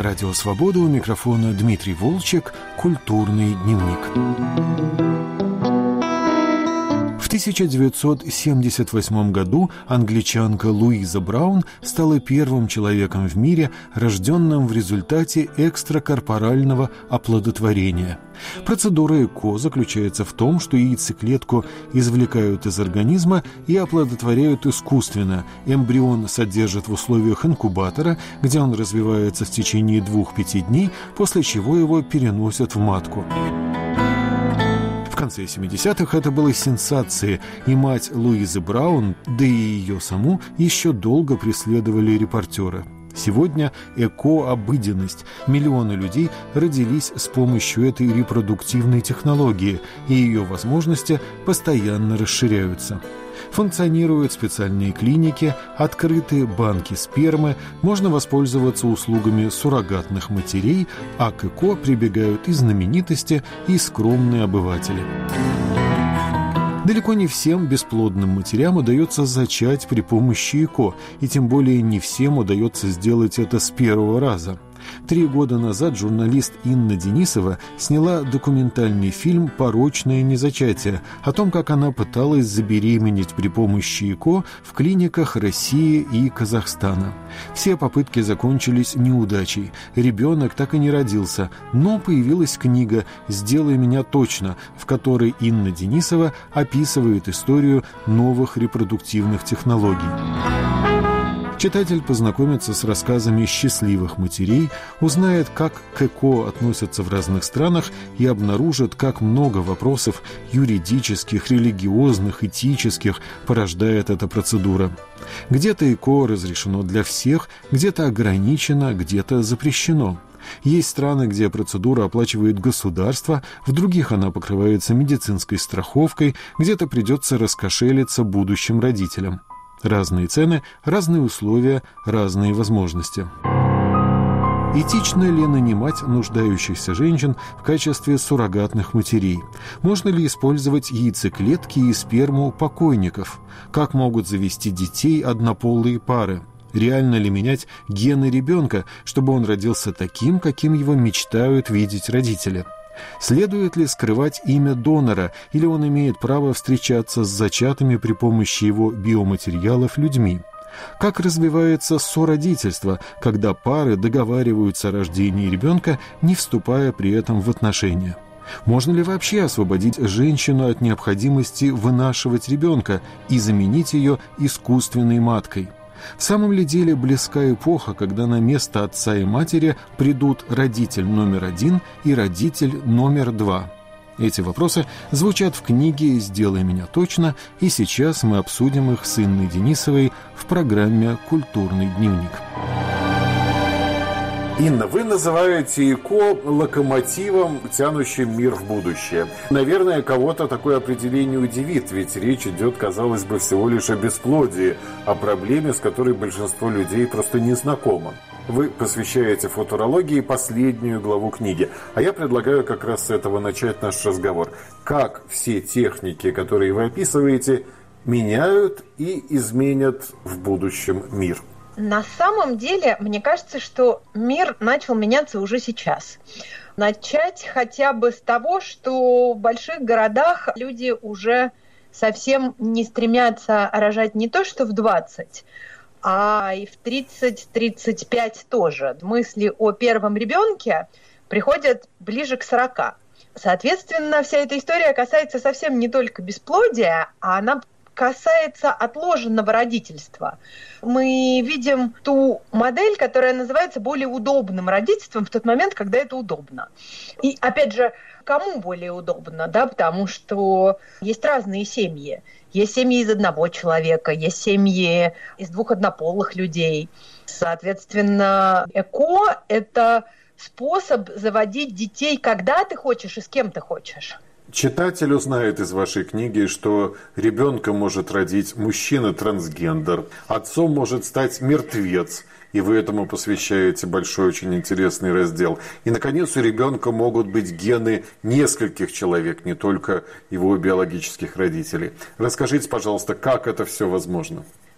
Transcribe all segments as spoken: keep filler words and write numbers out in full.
Радио Свобода, у микрофона Дмитрий Волчек, «Культурный дневник». В тысяча девятьсот семьдесят восьмом году англичанка Луиза Браун стала первым человеком в мире, рожденным в результате экстракорпорального оплодотворения. Процедура ЭКО заключается в том, что яйцеклетку извлекают из организма и оплодотворяют искусственно. Эмбрион содержат в условиях инкубатора, где он развивается в течение двух-пяти дней, после чего его переносят в матку. В конце семидесятых это было сенсацией, и мать Луизы Браун, да и ее саму, еще долго преследовали репортеры. Сегодня ЭКО – обыденность. Миллионы людей родились с помощью этой репродуктивной технологии, и ее возможности постоянно расширяются. Функционируют специальные клиники, открыты банки спермы, можно воспользоваться услугами суррогатных матерей, а к ЭКО прибегают и знаменитости, и скромные обыватели. Далеко не всем бесплодным матерям удается зачать при помощи ЭКО, и тем более не всем удается сделать это с первого раза. Три года назад журналист Инна Денисова сняла документальный фильм «Порочное незачатие» о том, как она пыталась забеременеть при помощи ЭКО в клиниках России и Казахстана. Все попытки закончились неудачей. Ребенок так и не родился, но появилась книга «Сделай меня точно», в которой Инна Денисова описывает историю новых репродуктивных технологий. Читатель познакомится с рассказами счастливых матерей, узнает, как к ЭКО относятся в разных странах, и обнаружит, как много вопросов юридических, религиозных, этических порождает эта процедура. Где-то ЭКО разрешено для всех, где-то ограничено, где-то запрещено. Есть страны, где процедура оплачивает государство, в других она покрывается медицинской страховкой, где-то придется раскошелиться будущим родителям. Разные цены, разные условия, разные возможности. Этично ли нанимать нуждающихся женщин в качестве суррогатных матерей? Можно ли использовать яйцеклетки и сперму покойников? Как могут завести детей однополые пары? Реально ли менять гены ребенка, чтобы он родился таким, каким его мечтают видеть родители? Следует ли скрывать имя донора, или он имеет право встречаться с зачатыми при помощи его биоматериалов людьми? Как развивается сородительство, когда пары договариваются о рождении ребенка, не вступая при этом в отношения? Можно ли вообще освободить женщину от необходимости вынашивать ребенка и заменить ее искусственной маткой? В самом ли деле близка эпоха, когда на место отца и матери придут родитель номер один и родитель номер два? Эти вопросы звучат в книге «Сделай меня точно», и сейчас мы обсудим их с Инной Денисовой в программе «Культурный дневник». Инна, вы называете ЭКО локомотивом, тянущим мир в будущее. Наверное, кого-то такое определение удивит, ведь речь идет, казалось бы, всего лишь о бесплодии, о проблеме, с которой большинство людей просто не знакомо. Вы посвящаете футурологии последнюю главу книги, а я предлагаю как раз с этого начать наш разговор. Как все техники, которые вы описываете, меняют и изменят в будущем мир? На самом деле, мне кажется, что мир начал меняться уже сейчас. Начать хотя бы с того, что в больших городах люди уже совсем не стремятся рожать не то что в двадцать, а и в тридцать-тридцать пять тоже. Мысли о первом ребенке приходят ближе к сорока. Соответственно, вся эта история касается совсем не только бесплодия, а она касается отложенного родительства. Мы видим ту модель, которая называется более удобным родительством в тот момент, когда это удобно. И, опять же, кому более удобно, да, потому что есть разные семьи. Есть семьи из одного человека, есть семьи из двух однополых людей. Соответственно, ЭКО – это способ заводить детей, когда ты хочешь и с кем ты хочешь. Читатель узнает из вашей книги, что ребенка может родить мужчина-трансгендер, отцом может стать мертвец, и вы этому посвящаете большой, очень интересный раздел. И, наконец, у ребенка могут быть гены нескольких человек, не только его биологических родителей. Расскажите, пожалуйста, как это все возможно?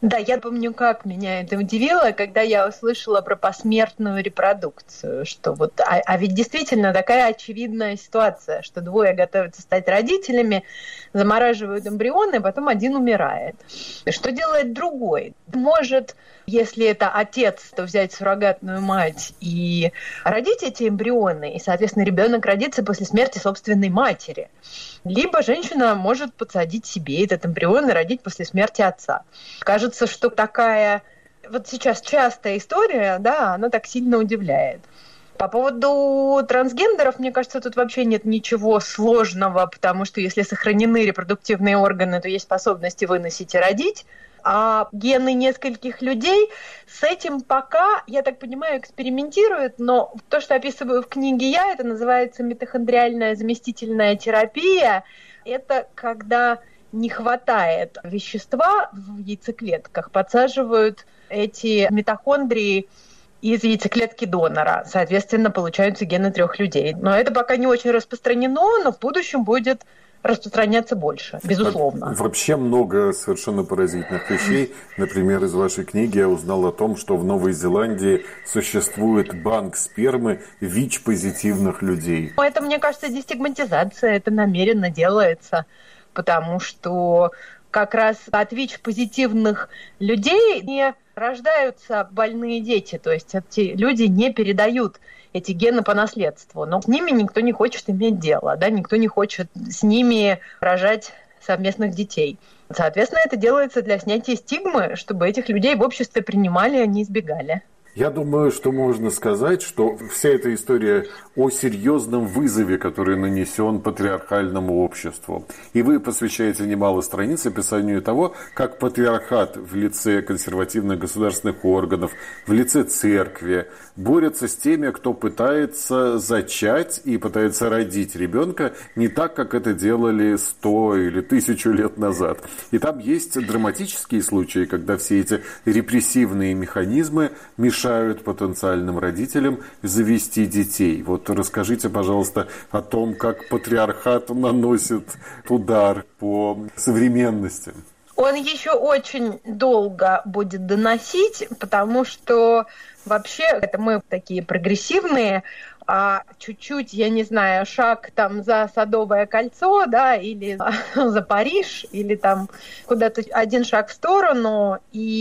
Да, я помню, как меня это удивило, когда я услышала про посмертную репродукцию, что вот, а, а ведь действительно такая очевидная ситуация, что двое готовятся стать родителями, замораживают эмбрионы, а потом один умирает. Что делает другой? Может, если это отец, то взять суррогатную мать и родить эти эмбрионы, и, соответственно, ребенок родится после смерти собственной матери. Либо женщина может подсадить себе этот эмбрион и родить после смерти отца. Кажется, что такая вот сейчас частая история, да, она так сильно удивляет. По поводу трансгендеров, мне кажется, тут вообще нет ничего сложного, потому что если сохранены репродуктивные органы, то есть способности выносить и родить. А гены нескольких людей с этим пока, я так понимаю, экспериментируют, но то, что описываю в книге я, это называется митохондриальная заместительная терапия. Это когда не хватает вещества в яйцеклетках, подсаживают эти митохондрии из яйцеклетки донора. Соответственно, получаются гены трех людей. Но это пока не очень распространено, но в будущем будет распространяться больше, безусловно. Вообще много совершенно поразительных вещей. Например, из вашей книги я узнал о том, что в Новой Зеландии существует банк спермы ВИЧ-позитивных людей. Это, мне кажется, дестигматизация. Это намеренно делается, потому что как раз от ВИЧ-позитивных людей не рождаются больные дети. То есть эти люди не передают эти гены по наследству. Но с ними никто не хочет иметь дело, да, никто не хочет с ними рожать совместных детей. Соответственно, это делается для снятия стигмы, чтобы этих людей в обществе принимали, а не избегали. Я думаю, что можно сказать, что вся эта история о серьезном вызове, который нанесен патриархальному обществу. И вы посвящаете немало страниц описанию того, как патриархат в лице консервативных государственных органов, в лице церкви борется с теми, кто пытается зачать и пытается родить ребенка не так, как это делали сто или тысячу лет назад. И там есть драматические случаи, когда все эти репрессивные механизмы мешают мешают потенциальным родителям завести детей. Вот расскажите, пожалуйста, о том, как патриархат наносит удар по современности. Он еще очень долго будет доносить, потому что вообще это мы такие прогрессивные, а чуть-чуть, я не знаю, шаг там за Садовое кольцо, да, или за Париж, или там куда-то один шаг в сторону,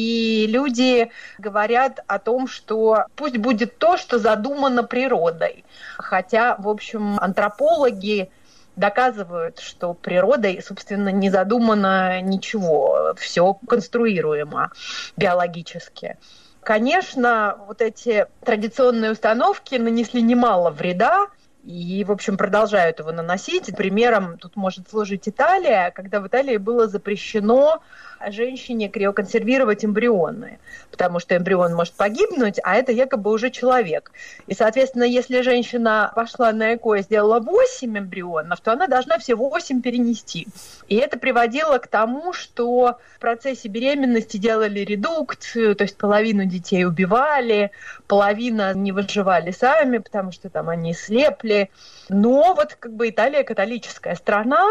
и люди говорят о том, что пусть будет то, что задумано природой. Хотя, в общем, антропологи доказывают, что природой, собственно, не задумано ничего, все конструируемо биологически. Конечно, вот эти традиционные установки нанесли немало вреда и, в общем, продолжают его наносить. Примером тут может служить Италия, когда в Италии было запрещено женщине криоконсервировать эмбрионы, потому что эмбрион может погибнуть, а это якобы уже человек. И, соответственно, если женщина пошла на ЭКО и сделала восемь эмбрионов, то она должна все восемь перенести. И это приводило к тому, что в процессе беременности делали редукцию, то есть половину детей убивали, половина не выживали сами, потому что там они слепли. Но вот как бы Италия католическая страна,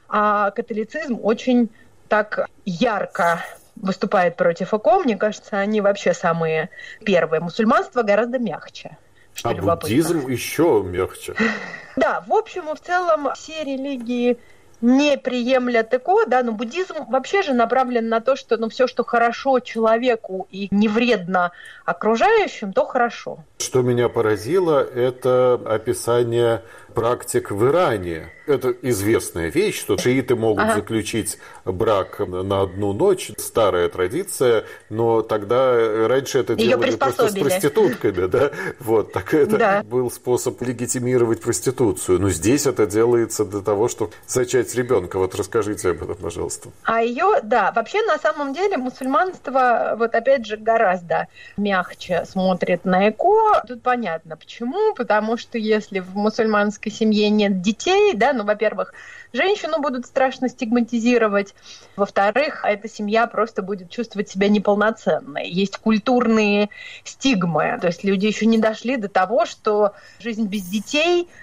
а католицизм очень так ярко выступает против ЭКО. Мне кажется, они вообще самые первые. Мусульманство гораздо мягче. Что а любопытно. Буддизм еще мягче. Да, в общем и в целом все религии не приемлят ЭКО, да, но буддизм вообще же направлен на то, что ну, все, что хорошо человеку и не вредно окружающим, то хорошо. Что меня поразило, это описание практик в Иране. Это известная вещь, что шииты могут ага. заключить брак на одну ночь. Старая традиция, но тогда раньше это Её делали просто с проститутками. Да? Вот, так это да. был способ легитимировать проституцию. Но здесь это делается для того, чтобы зачать ребенка. Вот расскажите об этом, пожалуйста. А ее, да, вообще на самом деле мусульманство, вот опять же, гораздо мягче смотрит на ЭКО. Тут понятно почему. Потому что если в мусульманской семье нет детей, да, ну, во-первых, женщину будут страшно стигматизировать. Во-вторых, эта семья просто будет чувствовать себя неполноценной. Есть культурные стигмы. То есть люди еще не дошли до того, что жизнь без детей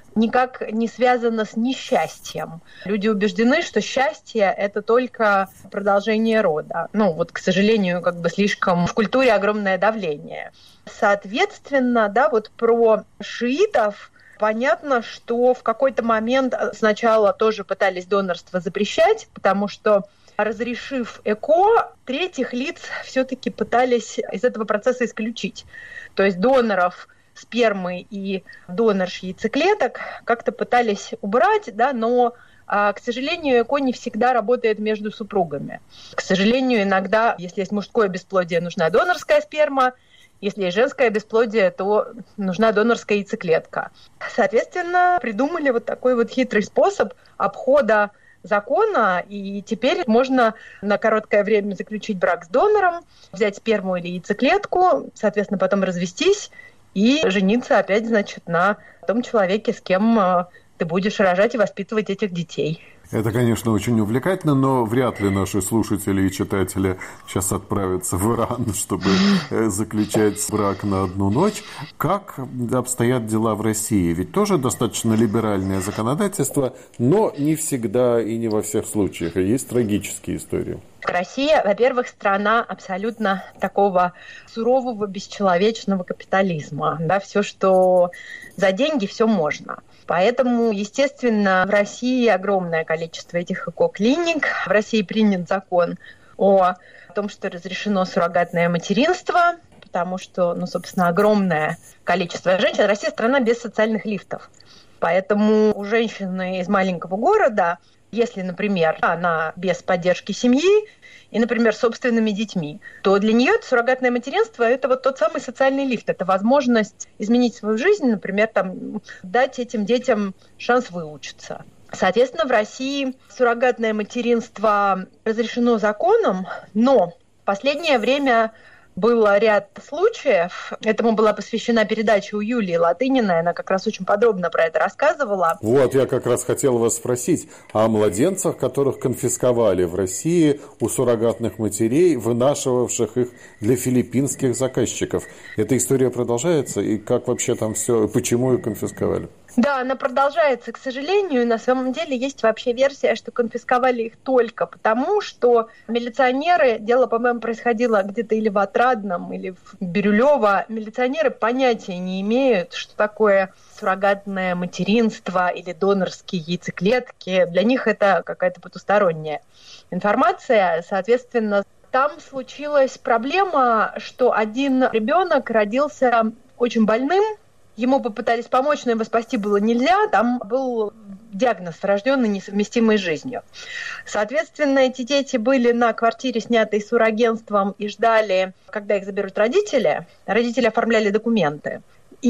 никак не связано с несчастьем. Люди убеждены, что счастье – это только продолжение рода. Ну, вот, к сожалению, как бы слишком в культуре огромное давление. Соответственно, да, вот про шиитов понятно, что в какой-то момент сначала тоже пытались донорство запрещать, потому что, разрешив ЭКО, третьих лиц все-таки пытались из этого процесса исключить. То есть доноров спермы и донорш яйцеклеток как-то пытались убрать, да, но, к сожалению, ЭКО не всегда работает между супругами. К сожалению, иногда, если есть мужское бесплодие, нужна донорская сперма, если есть женское бесплодие, то нужна донорская яйцеклетка. Соответственно, придумали вот такой вот хитрый способ обхода закона, и теперь можно на короткое время заключить брак с донором, взять сперму или яйцеклетку, соответственно, потом развестись и жениться опять, значит, на том человеке, с кем ты будешь рожать и воспитывать этих детей. Это, конечно, очень увлекательно, но вряд ли наши слушатели и читатели сейчас отправятся в Иран, чтобы заключать брак на одну ночь. Как обстоят дела в России? Ведь тоже достаточно либеральное законодательство, но не всегда и не во всех случаях. И есть трагические истории. Россия, во-первых, страна абсолютно такого сурового, бесчеловечного капитализма. Да, все, что за деньги, все можно. Поэтому, естественно, в России огромное количество этих эко-клиник. В России принят закон о том, что разрешено суррогатное материнство, потому что, ну, собственно, огромное количество женщин. Россия страна без социальных лифтов. Поэтому у женщины из маленького города, если, например, она без поддержки семьи и, например, собственными детьми, то для нее это суррогатное материнство – это вот тот самый социальный лифт. Это возможность изменить свою жизнь, например, там, дать этим детям шанс выучиться. Соответственно, в России суррогатное материнство разрешено законом, но в последнее время был ряд случаев. Этому была посвящена передача у Юлии Латыниной. Она как раз очень подробно про это рассказывала. Вот, я как раз хотел вас спросить о младенцах, которых конфисковали в России у суррогатных матерей, вынашивавших их для филиппинских заказчиков. Эта история продолжается? И как вообще там все, почему их конфисковали? Да, она продолжается, к сожалению. На самом деле есть вообще версия, что конфисковали их только потому, что милиционеры, дело, по-моему, происходило где-то или в Отрадном, или в Бирюлево, милиционеры понятия не имеют, что такое суррогатное материнство или донорские яйцеклетки. Для них это какая-то потусторонняя информация. Соответственно, там случилась проблема, что один ребенок родился очень больным. Ему попытались помочь, но его спасти было нельзя. Там был диагноз врожденный, несовместимый с жизнью. Соответственно, эти дети были на квартире, снятой суррогатством, и ждали, когда их заберут родители. Родители оформляли документы.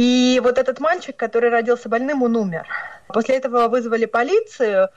И вот этот мальчик, который родился больным, он умер. После этого вызвали полицию,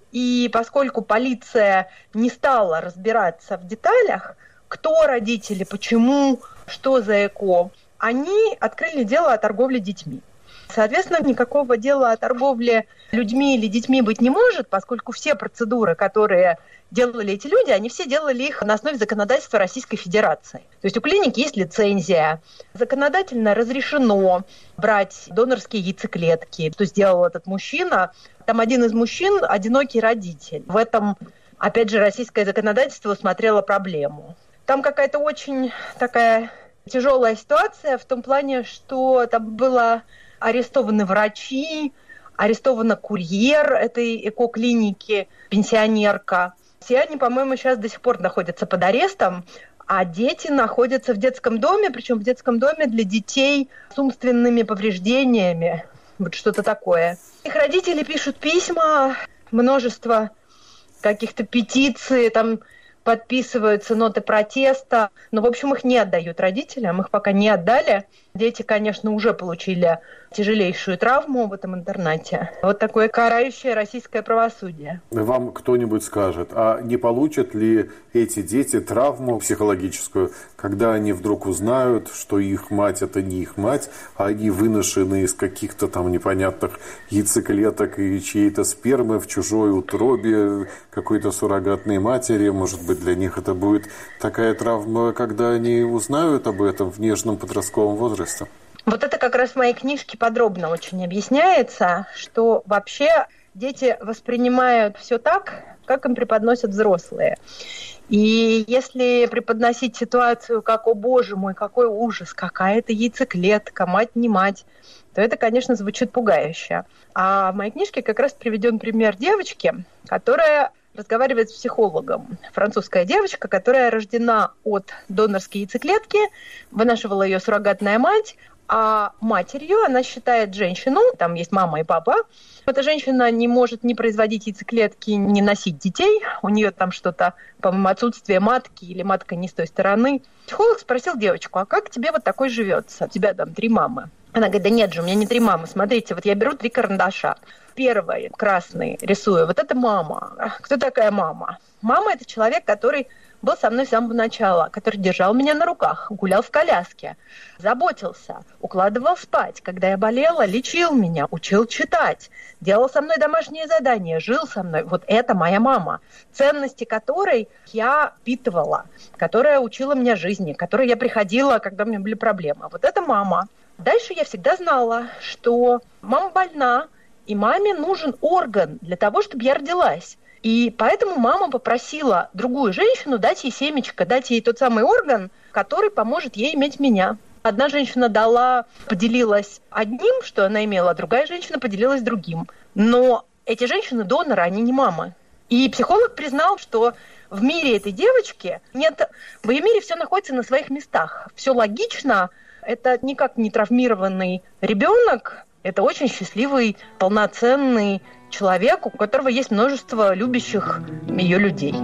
и поскольку полиция не стала разбираться в деталях, кто родители, почему, что за ЭКО, они открыли дело о торговле детьми. Соответственно, никакого дела о торговле людьми или детьми быть не может, поскольку все процедуры, которые делали эти люди, они все делали их на основе законодательства Российской Федерации. То есть у клиники есть лицензия, законодательно разрешено брать донорские яйцеклетки, что сделал этот мужчина. Там один из мужчин – одинокий родитель. В этом, опять же, российское законодательство усмотрело проблему. Там какая-то очень такая тяжелая ситуация в том плане, что там было арестованы врачи, арестован курьер этой эко-клиники, пенсионерка. Все они, по-моему, сейчас до сих пор находятся под арестом, а дети находятся в детском доме, причем в детском доме для детей с умственными повреждениями, вот что-то такое. Их родители пишут письма, множество каких-то петиций, там подписываются ноты протеста. Но, в общем, их не отдают родителям, их пока не отдали. Дети, конечно, уже получили тяжелейшую травму в этом интернате. Вот такое карающее российское правосудие. Вам кто-нибудь скажет, а не получат ли эти дети травму психологическую, когда они вдруг узнают, что их мать – это не их мать, а они выношены из каких-то там непонятных яйцеклеток и чьей-то спермы в чужой утробе какой-то суррогатной матери? Может быть, для них это будет такая травма, когда они узнают об этом в нежном подростковом возрасте? Вот это как раз в моей книжке подробно очень объясняется, что вообще дети воспринимают все так, как им преподносят взрослые. И если преподносить ситуацию как «О, боже мой, какой ужас, какая это яйцеклетка, мать не мать», то это, конечно, звучит пугающе. А в моей книжке как раз приведен пример девочки, которая разговаривает с психологом. Французская девочка, которая рождена от донорской яйцеклетки, вынашивала ее суррогатная мать, а матерью она считает женщину, там есть мама и папа. Эта женщина не может ни производить яйцеклетки, ни носить детей. У нее там что-то, по-моему, отсутствие матки или матка не с той стороны. Психолог спросил девочку: а как тебе вот такой живется? У тебя там три мамы. Она говорит: да нет же, у меня не три мамы. Смотрите, вот я беру три карандаша. Первый, красный, рисую. Вот это мама. Кто такая мама? Мама – это человек, который был со мной с самого начала, который держал меня на руках, гулял в коляске, заботился, укладывал спать. Когда я болела, лечил меня, учил читать, делал со мной домашние задания, жил со мной. Вот это моя мама, ценности которой я впитывала, которая учила меня жизни, к которой я приходила, когда у меня были проблемы. Вот это мама. Дальше я всегда знала, что мама больна, и маме нужен орган для того, чтобы я родилась. И поэтому мама попросила другую женщину дать ей семечко, дать ей тот самый орган, который поможет ей иметь меня. Одна женщина дала, поделилась одним, что она имела, а другая женщина поделилась другим. Но эти женщины доноры, они не мамы. И психолог признал, что в мире этой девочки нет... В ее мире все находится на своих местах. Все логично. Это никак не травмированный ребенок. Это очень счастливый, полноценный человек, у которого есть множество любящих ее людей.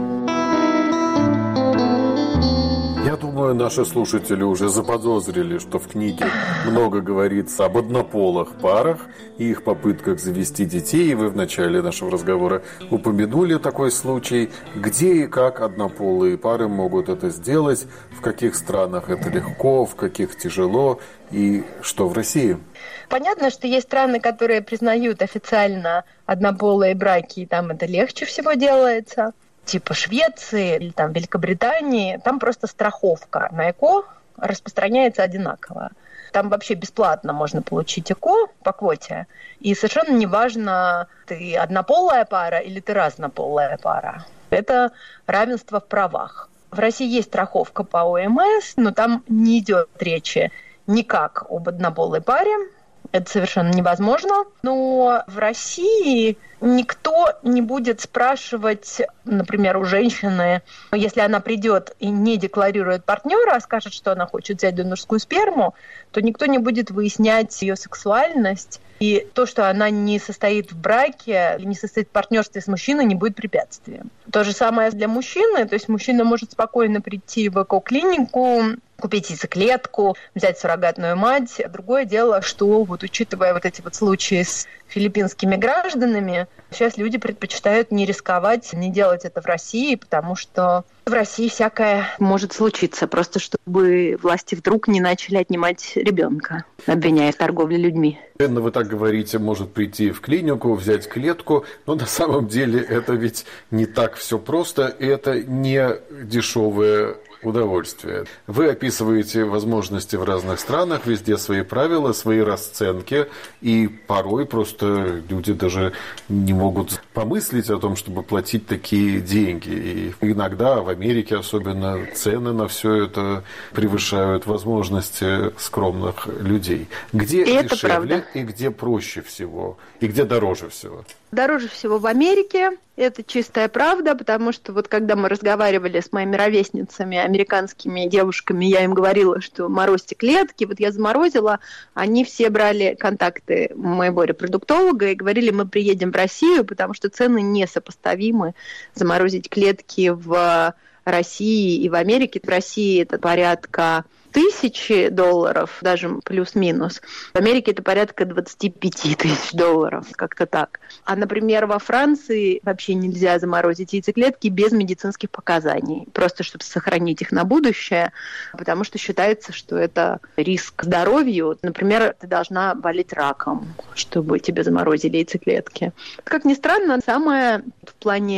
Я думаю, наши слушатели уже заподозрили, что в книге много говорится об однополых парах и их попытках завести детей. И вы в начале нашего разговора упомянули такой случай. Где и как однополые пары могут это сделать, в каких странах это легко, в каких тяжело и что в России? Понятно, что есть страны, которые признают официально однополые браки, и там это легче всего делается. Типа Швеции или там Великобритании, там просто страховка на ЭКО распространяется одинаково. Там вообще бесплатно можно получить ЭКО по квоте. И совершенно неважно, ты однополая пара или ты разнополая пара. Это равенство в правах. В России есть страховка по ОМС, но там не идет речи никак об однополой паре. Это совершенно невозможно. Но в России никто не будет спрашивать, например, у женщины, если она придет и не декларирует партнера, а скажет, что она хочет взять донорскую сперму, то никто не будет выяснять ее сексуальность. И то, что она не состоит в браке, не состоит в партнерстве с мужчиной, не будет препятствием. То же самое для мужчины. То есть мужчина может спокойно прийти в эко-клинику, купить яйцеклетку, взять суррогатную мать. Другое дело, что вот учитывая вот эти вот случаи с филиппинскими гражданами, сейчас люди предпочитают не рисковать, не делать это в России, потому что в России всякое может случиться, просто чтобы власти вдруг не начали отнимать ребенка, обвиняя в торговле людьми. Энна, вы так говорите, может прийти в клинику, взять клетку, но на самом деле это ведь не так все просто, и это не дешевое удовольствие. Вы описываете возможности в разных странах, везде свои правила, свои расценки, и порой просто люди даже не могут помыслить о том, чтобы платить такие деньги. И иногда в Америке особенно цены на все это превышают возможности скромных людей. Где и дешевле и где проще всего, и где дороже всего? Дороже всего в Америке. Это чистая правда, потому что вот когда мы разговаривали с моими ровесницами, американскими девушками, я им говорила, что морозьте клетки. Вот я заморозила, они все брали контакты моего репродуктолога и говорили, мы приедем в Россию, потому что цены несопоставимы. Заморозить клетки в России и в Америке. В России это порядка тысячи долларов, даже плюс-минус. В Америке это порядка двадцать пять тысяч долларов, как-то так. А, например, во Франции вообще нельзя заморозить яйцеклетки без медицинских показаний, просто чтобы сохранить их на будущее, потому что считается, что это риск здоровью. Например, ты должна болеть раком, чтобы тебе заморозили яйцеклетки. Как ни странно, самое в плане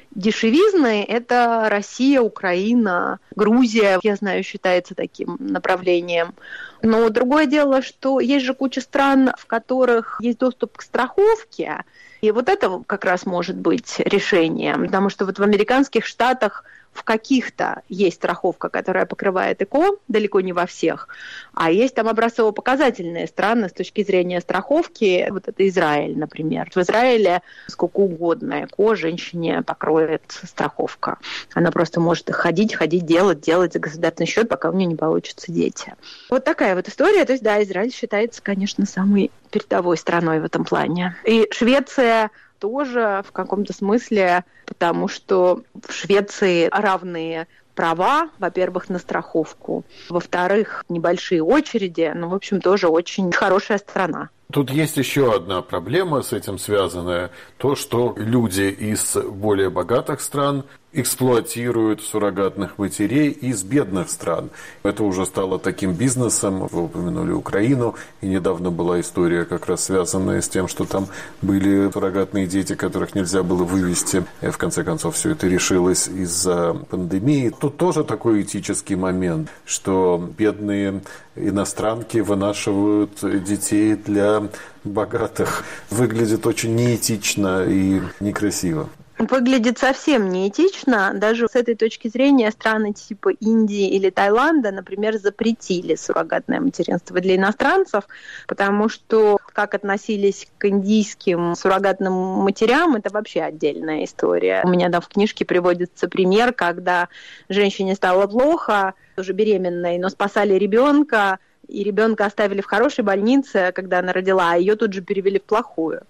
дешевизны – это Россия, Украина, Грузия, я знаю, считается таким направлением. Но другое дело, что есть же куча стран, в которых есть доступ к страховке, и вот это как раз может быть решением, потому что вот в американских штатах в каких-то есть страховка, которая покрывает ЭКО, далеко не во всех, а есть там образцово-показательные страны с точки зрения страховки. Вот это Израиль, например. В Израиле сколько угодно ЭКО женщине покроет страховка. Она просто может ходить, ходить, делать, делать за государственный счет, пока у нее не получатся дети. Вот такая вот история. То есть, да, Израиль считается, конечно, самой передовой страной в этом плане. И Швеция тоже в каком-то смысле, потому что в Швеции равные права, во-первых, на страховку, во-вторых, небольшие очереди, ну, в общем, тоже очень хорошая страна. Тут есть еще одна проблема с этим связанная. То, что люди из более богатых стран эксплуатируют суррогатных матерей из бедных стран. Это уже стало таким бизнесом. Вы упомянули Украину, и недавно была история, как раз связанная с тем, что там были суррогатные дети, которых нельзя было вывести. И в конце концов все это решилось из-за пандемии. Тут тоже такой этический момент, что бедные иностранки вынашивают детей для богатых. Выглядит очень неэтично и некрасиво. Выглядит совсем неэтично. Даже с этой точки зрения страны типа Индии или Таиланда, например, запретили суррогатное материнство для иностранцев, потому что как относились к индийским суррогатным матерям, это вообще отдельная история. У меня там в книжке приводится пример, когда женщине стало плохо, уже беременной, но спасали ребенка, и ребенка оставили в хорошей больнице, когда она родила, а ее тут же перевели в плохую.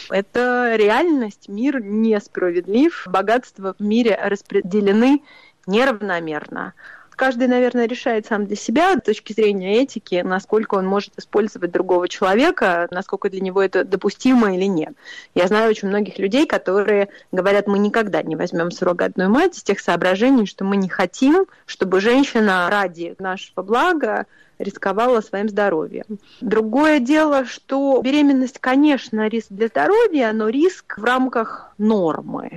Это реальность, мир несправедлив, богатства в мире распределены неравномерно. Каждый, наверное, решает сам для себя, с точки зрения этики, насколько он может использовать другого человека, насколько для него это допустимо или нет. Я знаю очень многих людей, которые говорят, мы никогда не возьмем суррогатную мать из тех соображений, что мы не хотим, чтобы женщина ради нашего блага рисковала своим здоровьем. Другое дело, что беременность, конечно, риск для здоровья, но риск в рамках нормы.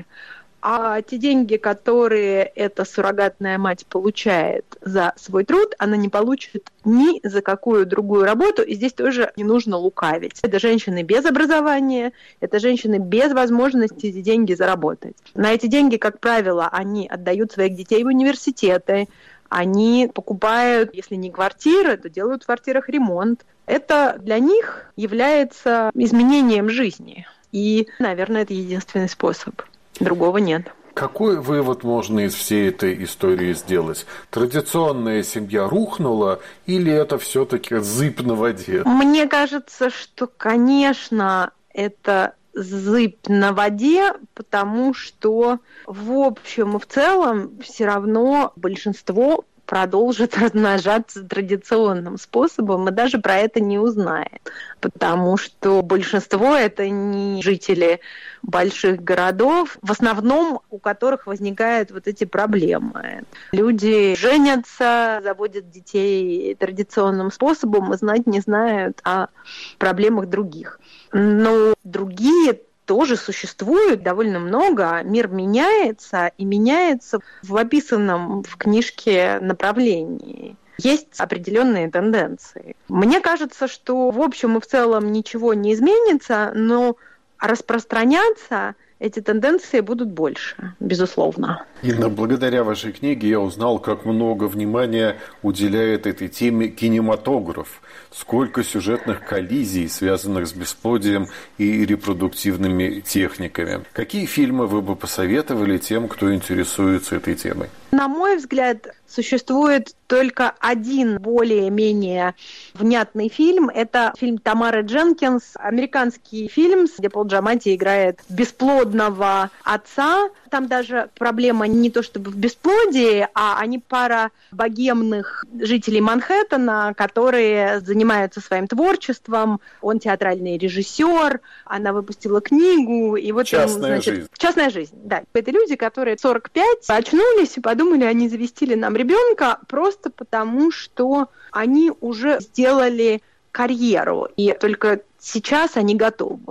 А те деньги, которые эта суррогатная мать получает за свой труд, она не получит ни за какую другую работу, и здесь тоже не нужно лукавить. Это женщины без образования, это женщины без возможности эти деньги заработать. На эти деньги, как правило, они отдают своих детей в университеты, они покупают, если не квартиры, то делают в квартирах ремонт. Это для них является изменением жизни. И, наверное, это единственный способ. Другого нет. Какой вывод можно из всей этой истории сделать? Традиционная семья рухнула или это все-таки зыбь на воде? Мне кажется, что, конечно, это зыбь на воде, потому что в общем и в целом все равно большинство продолжит размножаться традиционным способом, мы даже про это не узнаем, потому что большинство это не жители больших городов, в основном у которых возникают вот эти проблемы. Люди женятся, заводят детей традиционным способом и знать не знают о проблемах других. Но другие тоже существует довольно много. Мир меняется, и меняется в описанном в книжке направлении. Есть определенные тенденции. Мне кажется, что в общем и в целом ничего не изменится, но распространяться эти тенденции будут больше, безусловно. Инна, благодаря вашей книге я узнал, как много внимания уделяет этой теме кинематограф. Сколько сюжетных коллизий, связанных с бесплодием и репродуктивными техниками. Какие фильмы вы бы посоветовали тем, кто интересуется этой темой? На мой взгляд, существует только один более-менее внятный фильм. Это фильм Тамары Дженкинс, американский фильм, где Пол Джаматти играет бесплодного отца. Там даже проблема не то чтобы в бесплодии, а они пара богемных жителей Манхэттена, которые занимаются своим творчеством. Он театральный режиссер, она выпустила книгу. И вот частная он, значит, жизнь. Частная жизнь, да. Это люди, которые в сорок пять очнулись и подумали, они завестили нам ребенка просто потому, что они уже сделали карьеру, и только сейчас они готовы.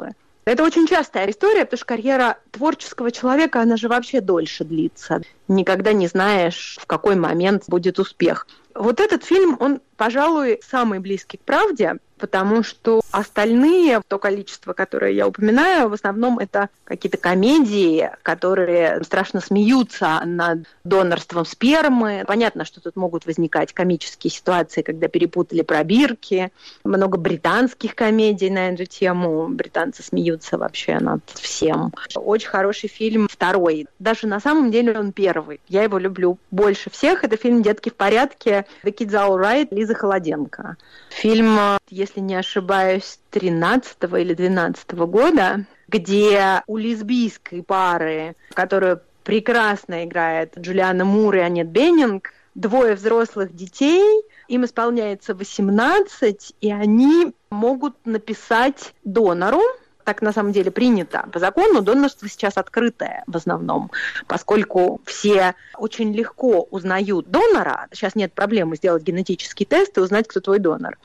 Это очень частая история, потому что карьера творческого человека, она же вообще дольше длится. Никогда не знаешь, в какой момент будет успех. Вот этот фильм, он, пожалуй, самый близкий к правде, потому что остальные, то количество, которое я упоминаю, в основном это какие-то комедии, которые страшно смеются над донорством спермы. Понятно, что тут могут возникать комические ситуации, когда перепутали пробирки. Много британских комедий на эту тему. Британцы смеются вообще над всем. Очень хороший фильм второй. Даже на самом деле он первый. Я его люблю больше всех. Это фильм «Детки в порядке», «The Kids Are All Right», Лизы Холоденко. Фильм, если не ошибаюсь, тринадцатого или двенадцатого года, где у лесбийской пары, которую прекрасно играет Джулиана Мур и Аннет Беннинг, двое взрослых детей, им исполняется восемнадцать, и они могут написать донору. Так на самом деле принято по закону. Донорство сейчас открытое в основном, поскольку все очень легко узнают донора. Сейчас нет проблемы сделать генетический тест и узнать, кто твой донор.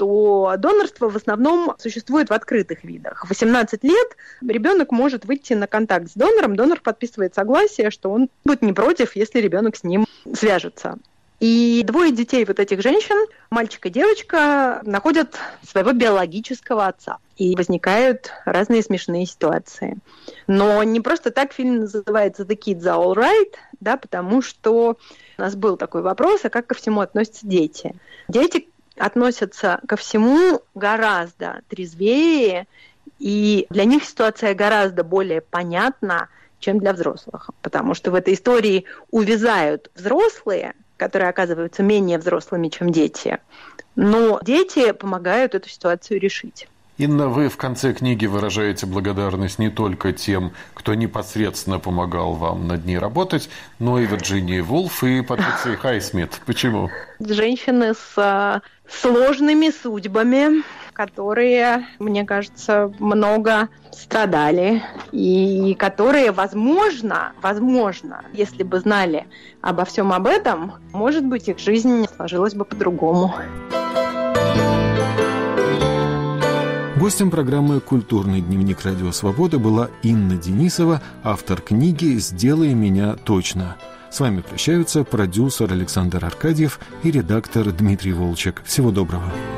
То донорство в основном существует в открытых видах. В восемнадцать лет ребенок может выйти на контакт с донором. Донор подписывает согласие, что он будет не против, если ребенок с ним свяжется. И двое детей вот этих женщин, мальчик и девочка, находят своего биологического отца. И возникают разные смешные ситуации. Но не просто так фильм называется «The Kids Are All Right», да, потому что у нас был такой вопрос, а как ко всему относятся дети? Дети относятся ко всему гораздо трезвее, и для них ситуация гораздо более понятна, чем для взрослых. Потому что в этой истории увязают взрослые, которые оказываются менее взрослыми, чем дети. Но дети помогают эту ситуацию решить. Инна, вы в конце книги выражаете благодарность не только тем, кто непосредственно помогал вам над ней работать, но и Вирджинии Вулф и Патриции Хайсмит. Почему? Женщины с сложными судьбами, которые, мне кажется, много страдали, и которые, возможно, возможно, если бы знали обо всем об этом, может быть, их жизнь сложилась бы по-другому. Гостем программы «Культурный дневник Радио Свобода» была Инна Денисова, автор книги «Сделай меня точно». С вами прощаются продюсер Александр Аркадьев и редактор Дмитрий Волчек. Всего доброго.